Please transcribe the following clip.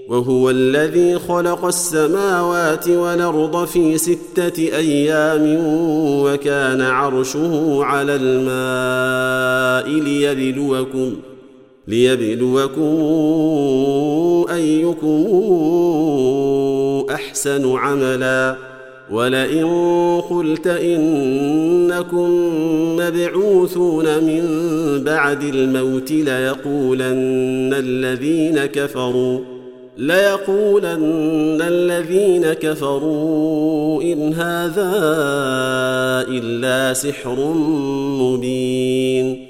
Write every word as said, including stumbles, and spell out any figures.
وهو الذي خلق السماوات والأرض في ستة أيام وكان عرشه على الماء ليبلوكم ليبلوكم أيكم أحسن عملا ولئن قلت إنكم مبعوثون من بعد الموت ليقولن الذين كفروا ليقولن الذين كفروا إن هذا إلا سحر مبين